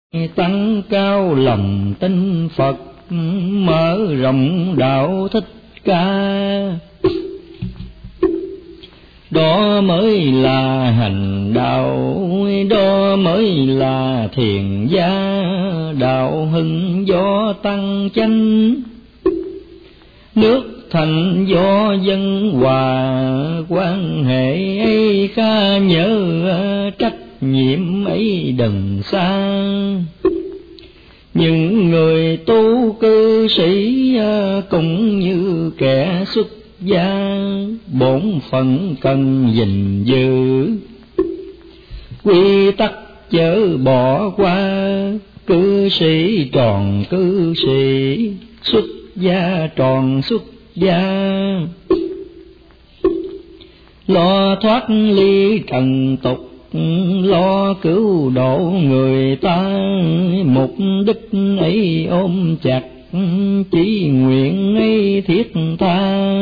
tăng cao lòng tin Phật, mở rộng đạo Thích Ca. Đó mới là hành đạo, đó mới là thiền gia, đạo hưng do tăng chánh. Nước thành do dân hòa, quan hệ ấy kha nhớ, trách nhiệm ấy đừng xa. Những người tu cư sĩ cũng như kẻ xuất gia, bổn phận cần gìn giữ. Quy tắc chớ bỏ qua, cư sĩ tròn cư sĩ, xuất gia tròn xuất gia. Lo thoát ly trần tục, lo cứu độ người ta, mục đích ấy ôm chặt, chí nguyện ấy thiết tha.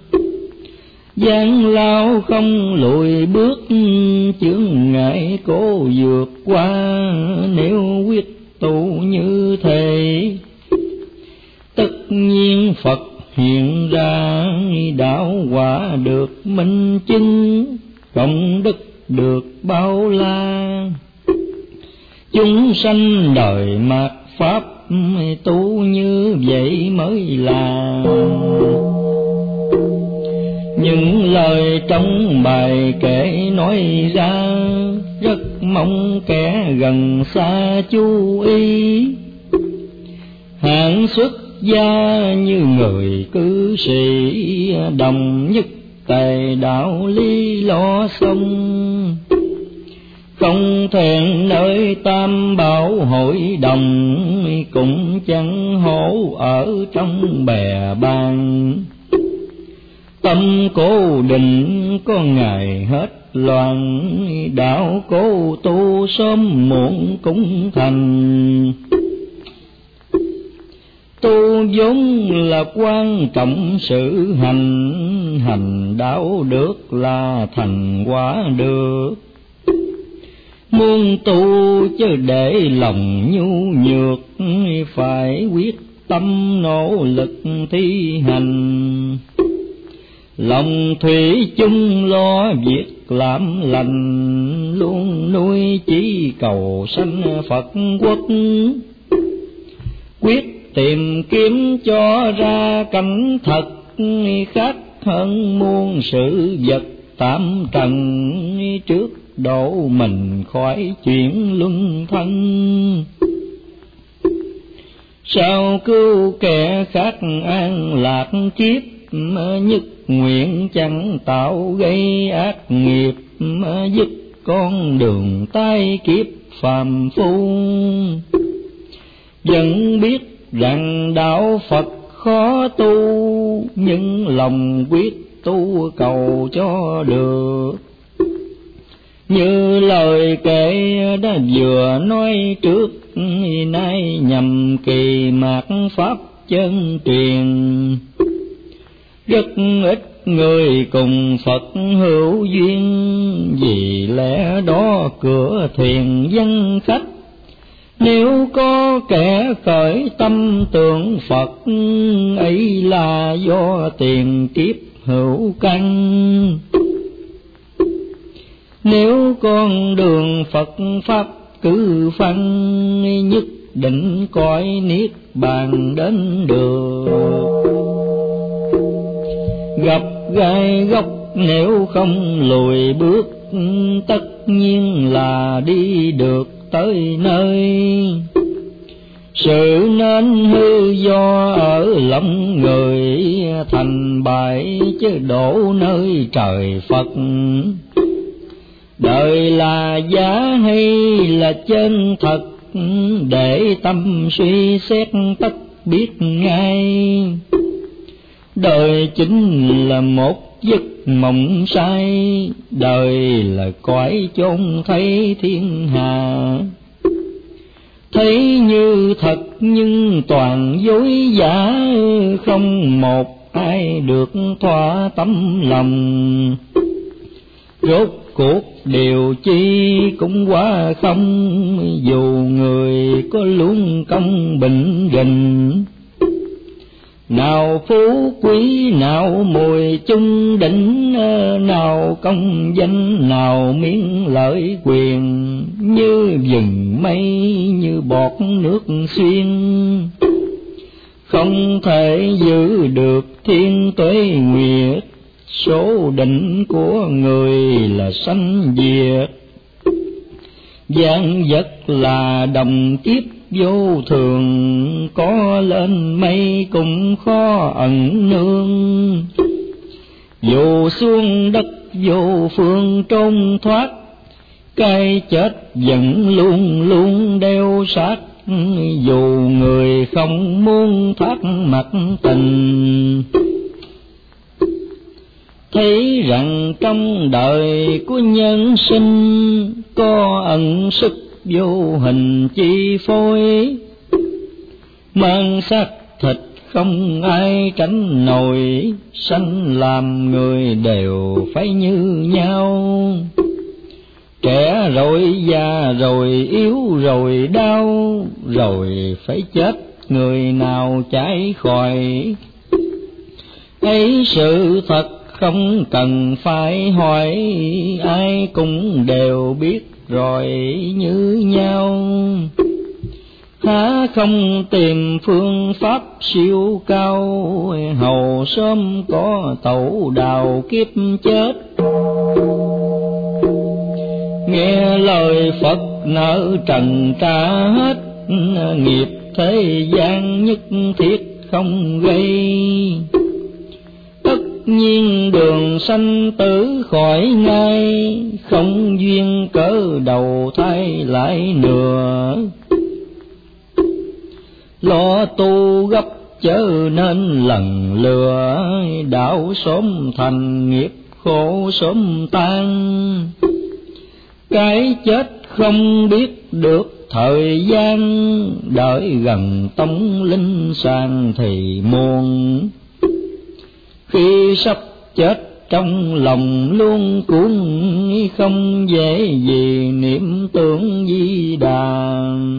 Gian lao không lùi bước, chướng ngại cố vượt qua. Nếu quyết tu như thế, tất nhiên Phật hiện ra, đạo quả được minh chứng, công đức được bao la. Chúng sanh đời mạt pháp, tu như vậy mới là. Những lời trong bài kể nói ra, rất mong kẻ gần xa chú ý. Hạng xuất gia như người cư sĩ, đồng nhất tề đạo lý lo xong. Không thẹn nơi tam bảo hội đồng, cũng chẳng hổ ở trong bè bàn. Tâm cố định có ngày hết loạn, đạo cố tu sớm muộn cũng thành. Tu vốn là quan trọng sự hành, hành đạo được là thành quả được. Muốn tu chứ để lòng nhu nhược, phải quyết tâm nỗ lực thi hành. Lòng thủy chung lo việc làm lành, luôn nuôi chí cầu sanh Phật quốc. Quyết tìm kiếm cho ra cảnh thật, khác hơn muôn sự vật tạm trần. Trước độ mình khỏi chuyện luân thân, sao cứu kẻ khác an lạc kiếp. Nhất nguyện chẳng tạo gây ác nghiệp, dứt con đường tai kiếp phàm phu. Vẫn biết rằng đạo Phật khó tu, nhưng lòng quyết tu cầu cho được. Như lời kể đã vừa nói trước, nay nhằm kỳ mạt pháp chân truyền. Rất ít người cùng Phật hữu duyên, vì lẽ đó cửa thiền văn khách. Nếu có kẻ khởi tâm tưởng Phật, ấy là do tiền kiếp hữu căn. Nếu con đường Phật Pháp cứ phân, nhất định cõi niết bàn đến được. Gặp gai góc nếu không lùi bước, tất nhiên là đi được tới nơi. Sự nên hư do ở lòng người, thành bại chứ đổ nơi trời Phật. Đời là giả hay là chân thật, để tâm suy xét tất biết ngay. Đời chính là một giấc mộng say, đời là cõi chốn thấy thiên hà. Thấy như thật nhưng toàn dối giả, không một ai được thỏa tấm lòng. Rốt cuộc điều chi cũng quá không, dù người có luôn công bình rình. Nào phú quý, nào mùi chung đỉnh, nào công danh, nào miếng lợi quyền, như vừng mây, như bọt nước xuyên. Không thể giữ được thiên tuế nguyệt, số định của người là sanh diệt. Vạn vật là đồng kiếp vô thường, có lên mây cũng khó ẩn nương. Dù xuống đất vô phương trốn thoát, cái chết vẫn luôn luôn đeo sát. Dù người không muốn thắt mặt tình, thấy rằng trong đời của nhân sinh, có ẩn sức vô hình chi phối. Mang xác thịt không ai tránh nổi, sanh làm người đều phải như nhau. Trẻ rồi già rồi yếu rồi đau, rồi phải chết người nào chạy khỏi. Ấy sự thật không cần phải hỏi, ai cũng đều biết rồi như nhau. Há không tìm phương pháp siêu cao, hầu sớm có tẩu đào kiếp chết. Nghe lời Phật nợ trần trả hết, nghiệp thế gian nhất thiết không gây. Tất nhiên đường sanh tử khỏi ngay, không duyên cớ đầu thai lại nữa. Lo tu gấp chớ nên lần lừa, đạo sớm thành nghiệp khổ sớm tan. Cái chết không biết được thời gian, đợi gần tống linh sàng thì muộn. Khi sắp chết trong lòng luôn cuốn, không dễ gì niệm tưởng Di Đà.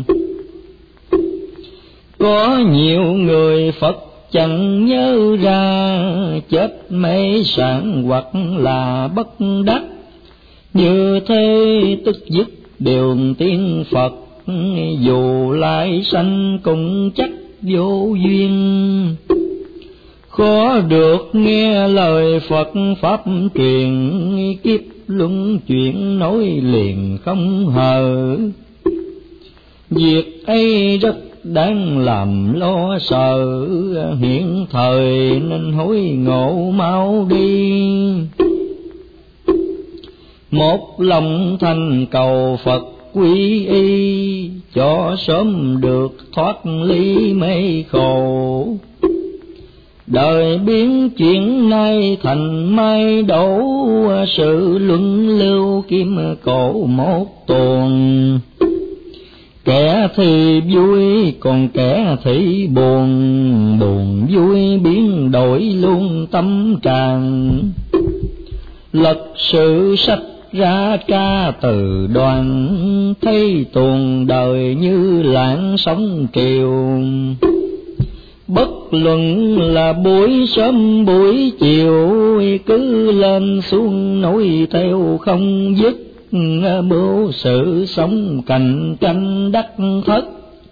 Có nhiều người Phật chẳng nhớ ra, chết mê sảng hoặc là bất đắc. Như thế tức dứt điều tiên Phật, dù lại sanh cũng chắc vô duyên. Khó được nghe lời Phật pháp truyền, kiếp luân chuyển nối liền không hờ. Việc ấy rất đáng làm lo sợ, hiện thời nên hối ngộ mau đi. Một lòng thành cầu Phật quy y, cho sớm được thoát ly mê khổ. Đời biến chuyển nay thành mai đổ, sự luân lưu kim cổ một tuần. Kẻ thì vui còn kẻ thì buồn, buồn vui biến đổi luôn tâm trạng. Lật sự sách ra ca từ đoàn, thấy tuồng đời như làn sóng triều. Bất luận là buổi sớm buổi chiều, cứ lên xuống nối theo không dứt. Mưu sự sống cạnh tranh đắc thất,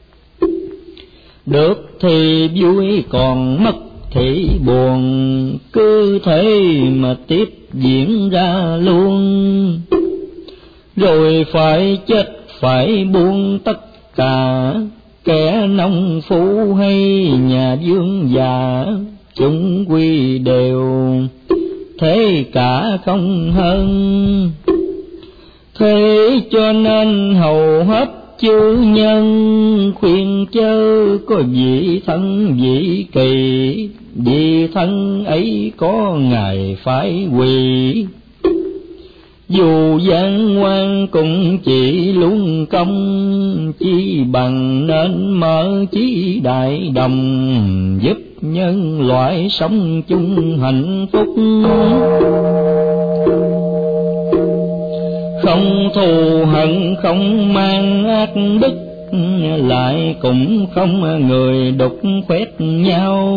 được thì vui còn mất thì buồn, cứ thế mà tiếp diễn ra luôn. Rồi phải chết phải buông tất cả, kẻ nông phu hay nhà vương già, chúng quy đều thế cả không hơn. Thế cho nên hầu hết chư nhân, khuyên chớ có vị thân vị kỳ, vì thân ấy có ngày phải quỳ. Dù gian ngoan cũng chỉ luân công, chi bằng nên mở chí đại đồng, giúp nhân loại sống chung hạnh phúc. không thù hận không mang ác đức, lại cũng không người đục khoét nhau.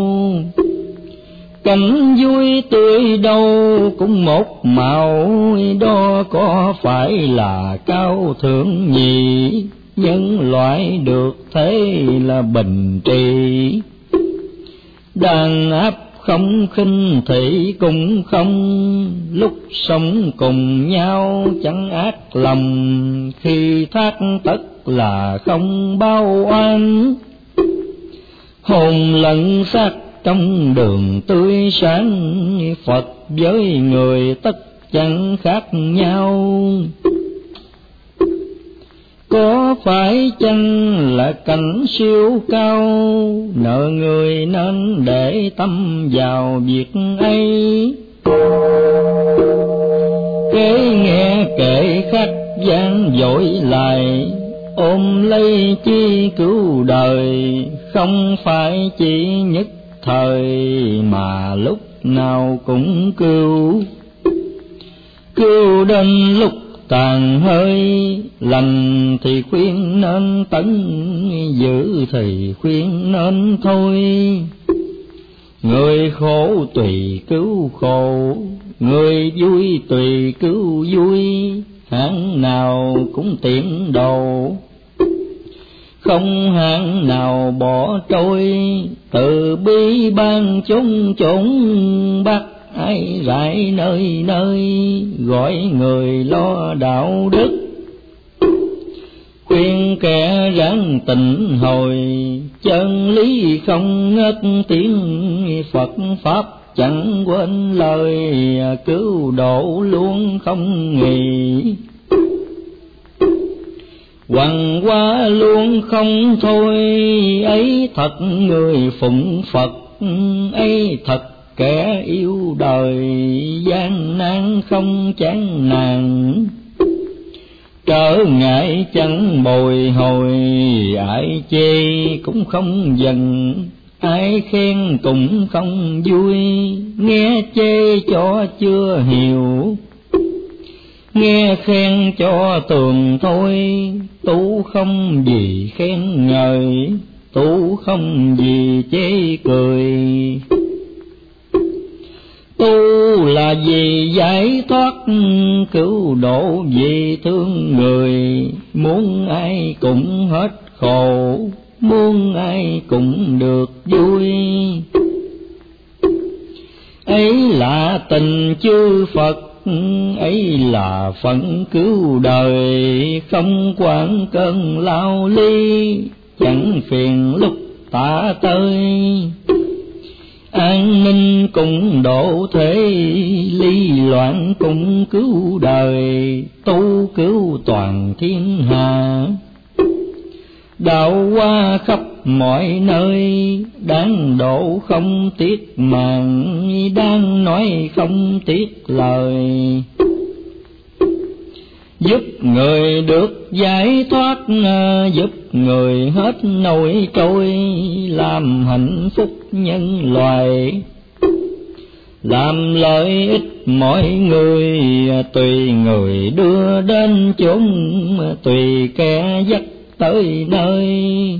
Cảnh vui tươi đâu cũng một màu, đó có phải là cao thượng nhỉ? Nhân loại được thế là bình trị. Đàn áp không khinh thị cũng không, lúc sống cùng nhau chẳng ác lòng. Khi thác tất là không bao oan, hồn lẫn xác trong đường tươi sáng. Phật với người tất chẳng khác nhau. Có phải chăng là cảnh siêu cao, nợ người nên để tâm vào việc ấy. Kể nghe kể khắc gian dội lại, ôm lấy chi cứu đời. Không phải chỉ nhất thời, mà lúc nào cũng cứu. Cứu đến lúc tàn hơi, lành thì khuyên nên tấn, dữ thì khuyên nên thôi. Người khổ tùy cứu khổ, người vui tùy cứu vui. Hạng nào cũng tiện độ, không hạng nào bỏ trôi. Từ bi ban chúng chốn bắt, ai rải nơi nơi gọi người lo đạo đức. Khuyên kẻ ráng tỉnh hồi, chân lý không ngất tiếng. Phật pháp chẳng quên lời, cứu độ luôn không nghỉ. Hoằng qua luôn không thôi, ấy thật người phụng Phật. Ấy thật kẻ yêu đời, gian nan không chán nản. Trở ngại chẳng bồi hồi, ai chê cũng không giận. Ai khen cũng không vui, nghe chê cho chưa hiểu. Nghe khen cho tường thôi, tu không gì khen ngợi. Tu không gì chê cười. Tu là vì giải thoát, cứu độ vì thương người. Muốn ai cũng hết khổ, muốn ai cũng được vui. Ấy là tình chư Phật, ấy là phận cứu đời. Không quản cơn lao ly, chẳng phiền lúc tạ tới. An ninh cũng độ thế, ly loạn cũng cứu đời. Tu cứu toàn thiên hạ, đạo qua khắp mọi nơi. Đang độ không tiếc màng, đang nói không tiếc lời. Giúp người được giải thoát, giúp người hết nỗi trôi. Làm hạnh phúc nhân loại, làm lợi ích mọi người. Tùy người đưa đến chốn, tùy kẻ dắt tới nơi.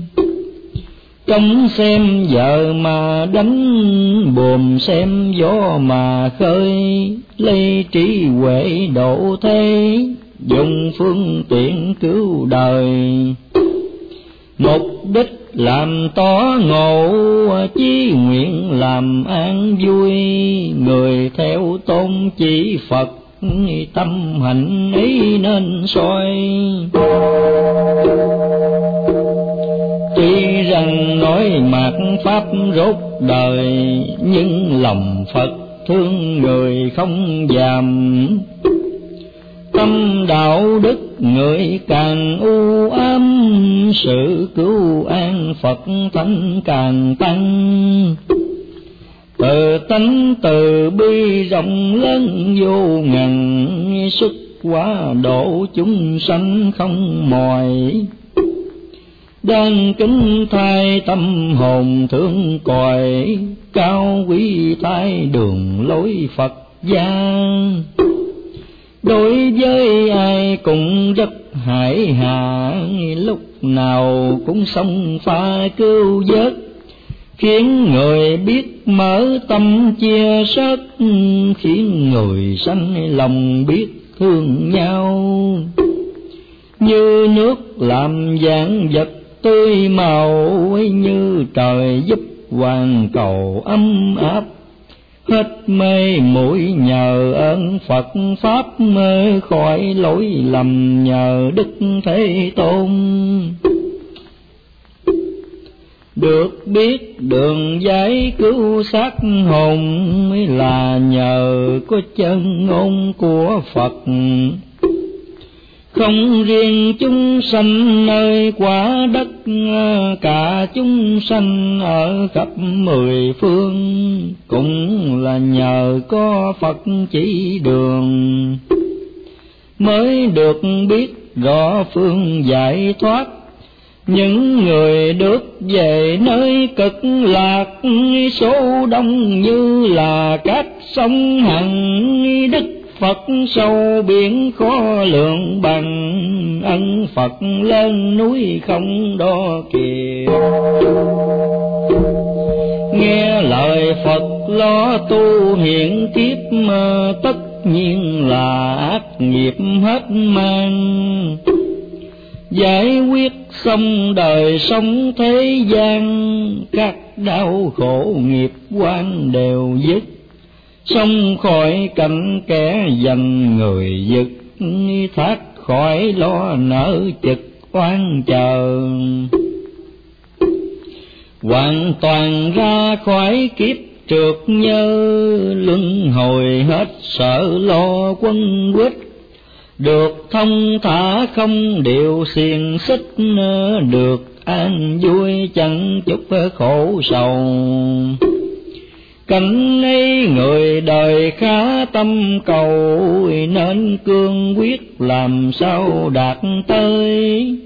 Cấm xem vợ mà đánh, buồm xem gió mà khơi. Lấy trí huệ độ thế, dùng phương tiện cứu đời. Mục đích làm tỏ ngộ, chí nguyện làm an vui. Người theo tôn chỉ Phật, tâm hạnh ấy nên soi. Tuy rằng nói mạt pháp rốt đời, nhưng lòng Phật thương người không dàm. Tâm đạo đức người càng u ám, sự cứu an Phật thánh càng tăng. Từ tánh từ bi rộng lớn vô ngần, xuất hóa độ chúng sanh không mỏi. Đang kính thay tâm hồn thương còi, cao quý thay đường lối Phật gia. đối với ai cũng rất hải hạ, lúc nào cũng xông pha cứu vớt, khiến người biết mở tâm chia sớt, khiến người sanh lòng biết thương nhau. Như nước làm vạn vật tươi màu, như trời giúp hoàn cầu ấm áp, hết mê muội nhờ ơn Phật Pháp, mê khỏi lỗi lầm nhờ Đức Thế Tôn. Được biết đường giải cứu xác hồn, là nhờ có chân ngôn của Phật. Không riêng chúng sanh nơi quả đất, cả chúng sanh ở khắp mười phương, cũng là nhờ có Phật chỉ đường, mới được biết rõ phương giải thoát. Những người được về nơi cực lạc, số đông như là cát sông Hằng. Đức Phật sâu biển khó lượng bằng, ân Phật lên núi không đo kìa. Nghe lời Phật lo tu hiện kiếp, tất nhiên là ác nghiệp hết mang. Giải quyết xong đời sống thế gian, các đau khổ nghiệp quan đều dứt, xong khỏi cảnh kẻ giành người giật, thoát khỏi lo nợ chực oan chờ. Hoàn toàn ra khỏi kiếp trượt nhơ, luân hồi hết sợ lo quân quýt, được thông thả không điều xiềng xích, được an vui chẳng chút khổ sầu. Cảnh ấy người đời khá tâm cầu, nên cương quyết làm sao đạt tới.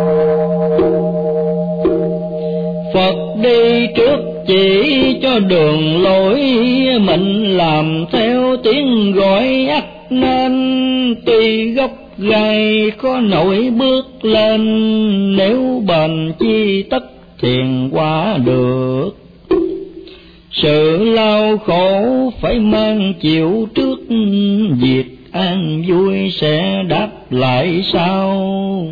Phật đi trước chỉ cho đường lối, mình làm theo tiếng gọi ắt nên. Tuy gốc gai khó nổi bước lên, nếu bền chi tất thiền qua được. Sự lao khổ phải mang chịu trước, việc an vui sẽ đáp lại sau.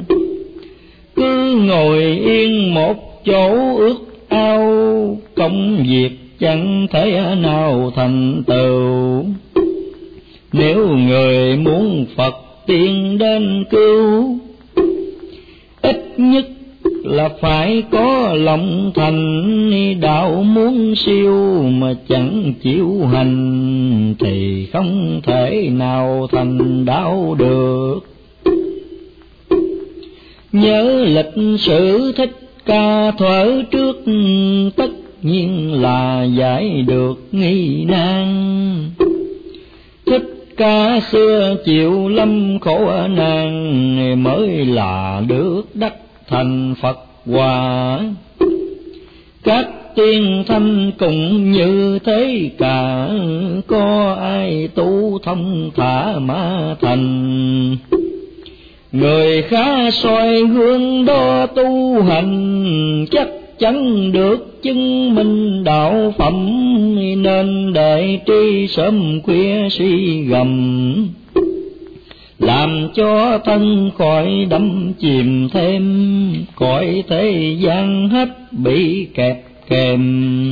Cứ ngồi yên một chỗ ước ao, công việc chẳng thể nào thành tựu. Nếu người muốn Phật tiên đến cứu, ít nhất là phải có lòng thành. Đạo muốn siêu mà chẳng chịu hành, thì không thể nào thành đạo được. Nhớ lịch sử Thích Ca thuở trước, tất nhiên là giải được nghi nan. Thích Ca xưa chịu lâm khổ nạn, mới là được đắc thành Phật Hòa. Các tiên thanh cũng như thế cả, có ai tu thông thả mà thành. Người khá soi gương đó tu hành, chắc chắn được chứng minh đạo phẩm. Nên đại tri sớm khuya suy gầm, làm cho thân khỏi đắm chìm thêm. Cõi thế gian hết bị kẹp kèm,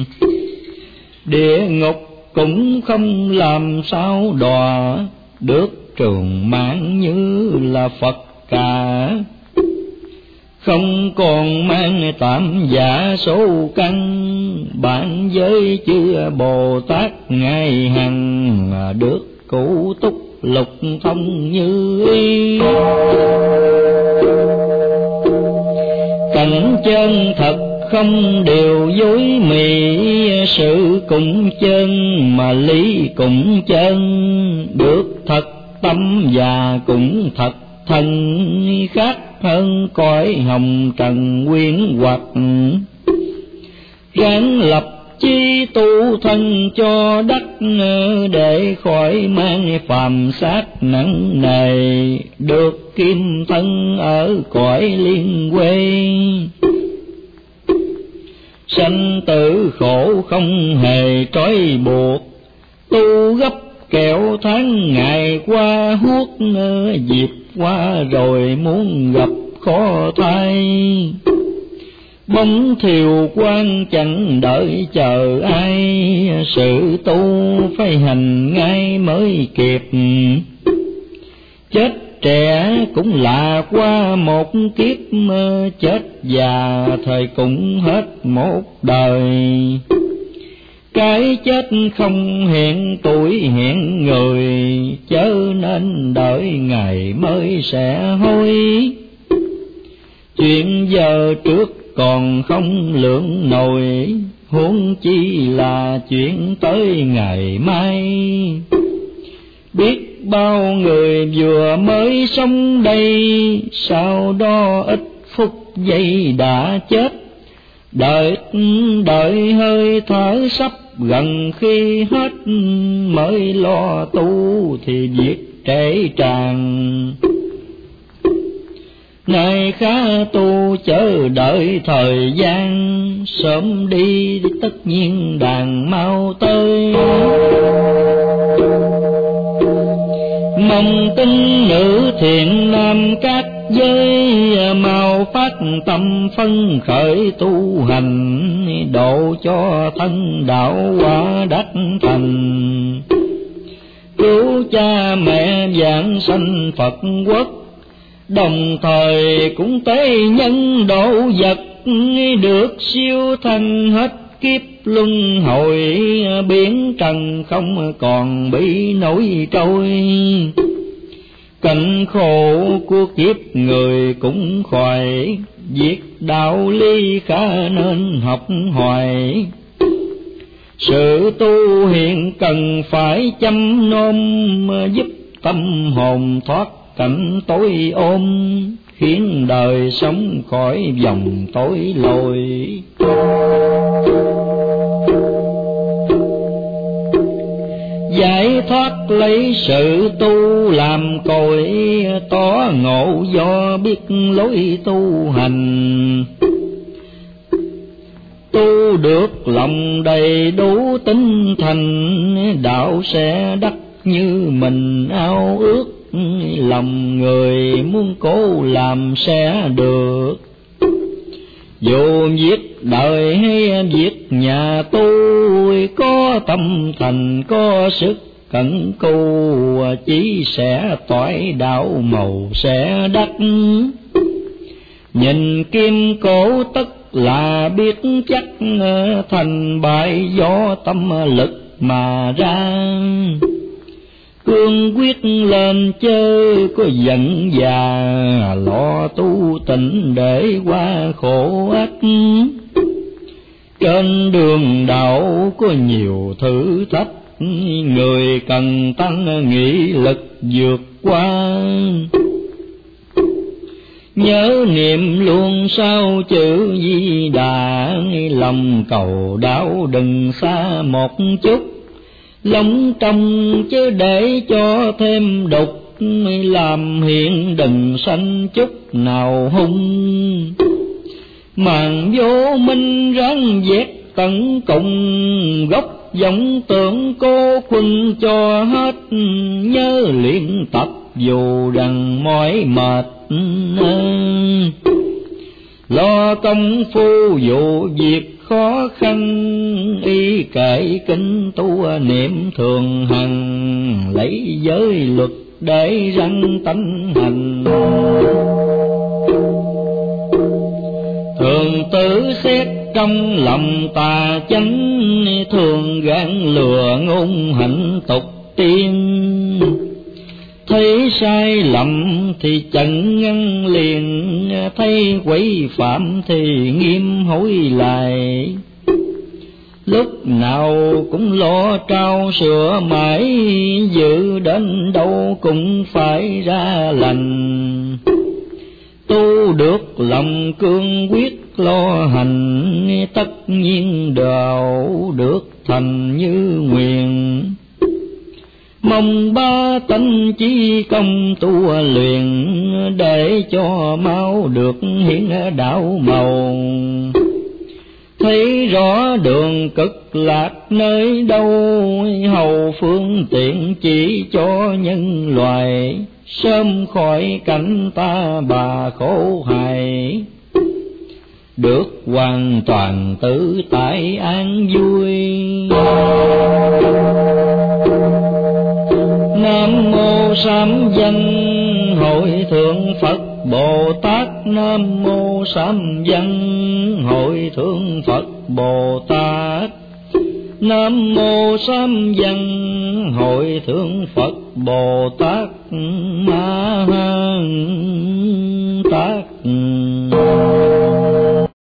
địa ngục cũng không làm sao đọa. Được trường mạng như là Phật cả, không còn mang tạm giả số căn. Bản giới chư Bồ Tát ngày hằng, được cụ túc lục thông như ý. Cảnh chân thật không điều dối mị, sự cũng chân mà lý cũng chân. Được thật tâm và cũng thật thân, khác hơn cõi hồng trần quyến hoặc. Ráng lập chi tu thân cho đắc, để khỏi mang phàm sát nặng nề, được kim thân ở cõi liên quê. Sanh tử khổ không hề trói buộc, tu gấp kẹo tháng ngày qua huốt, dịp qua rồi muốn gặp khó thay. Bóng thiều quang chẳng đợi chờ ai, sự tu phải hành ngay mới kịp. Chết trẻ cũng là qua một kiếp, chết già thời cũng hết một đời. Cái chết không hẹn tuổi hẹn người, chớ nên đợi ngày mới sẽ hối. Chuyện giờ trước còn không lượng nổi, huống chi là chuyện tới ngày mai. Biết bao người vừa mới sống đây, sau đó ít phút giây đã chết. Đợi hơi thở sắp gần khi hết, mới lo tu thì việc trễ tràn. Này khá tu chờ đợi thời gian, sớm đi tất nhiên đàn mau tới. Mong tin nữ thiện nam các giới, mau phát tâm phân khởi tu hành, độ cho thân đạo quả đắc thành. Cứu cha mẹ vãng sanh Phật quốc, đồng thời cũng tế nhân độ vật, được siêu thành hết kiếp luân hồi. Biển trần không còn bị nổi trôi, cảnh khổ của kiếp người cũng khỏi. Việc đạo lý khá nên học hoài, sự tu hiện cần phải chăm nom, giúp tâm hồn thoát cảnh tối ôm, khiến đời sống khỏi vòng tối lôi. Giải thoát lấy sự tu làm cội, tỏ ngộ do biết lối tu hành. Tu được lòng đầy đủ tinh thành, đạo sẽ đắc như mình ao ước. Lòng người muốn cố làm sẽ được, dù việc đời hay việc nhà tu. Có tâm thành có sức cẩn cù, chỉ sẽ toại đạo màu sẽ đắc. Nhìn kim cổ tất là biết chắc, thành bại do tâm lực mà ra. Cương quyết lên chơi có giận già, lo tu tịnh để qua khổ ách. Trên đường đạo có nhiều thử thách, người cần tăng nghị lực vượt qua. Nhớ niệm luôn sao chữ Di Đà, lòng cầu đạo đừng xa một chút. Lòng trong chứ để cho thêm đục, làm hiện đừng sanh chút nào hung. Màn vô minh ráng vét tận cùng, gốc vọng tưởng cô khuân cho hết. Nhớ luyện tập dù rằng mỏi mệt, lo công phu dù việc khó khăn. Y kệ kinh tu niệm thường hằng, lấy giới luật để răng tánh hành. Thường tự xét trong lòng tà chánh, thường gán lừa ngôn hạnh tục tiên. Thấy sai lầm thì chẳng ngăn liền, thấy quấy phạm thì nghiêm hối lại. Lúc nào cũng lo trao sửa mãi, dự đến đâu cũng phải ra lành. Tu được lòng cương quyết lo hành, tất nhiên đạo được thành như nguyện. Mong ba tánh chí công tu luyện, để cho mau được hiển đạo màu. Thấy rõ đường cực lạc nơi đâu, hầu phương tiện chỉ cho nhân loại, sớm khỏi cảnh ta bà khổ hại, được hoàn toàn tự tại an vui. Nam mô Sám Danh Hội Thượng Phật Bồ Tát. Nam mô Sám Danh Hội Thượng Phật Bồ Tát. Nam mô Sám Văn Hội Thượng Phật Bồ Tát Ma Tát.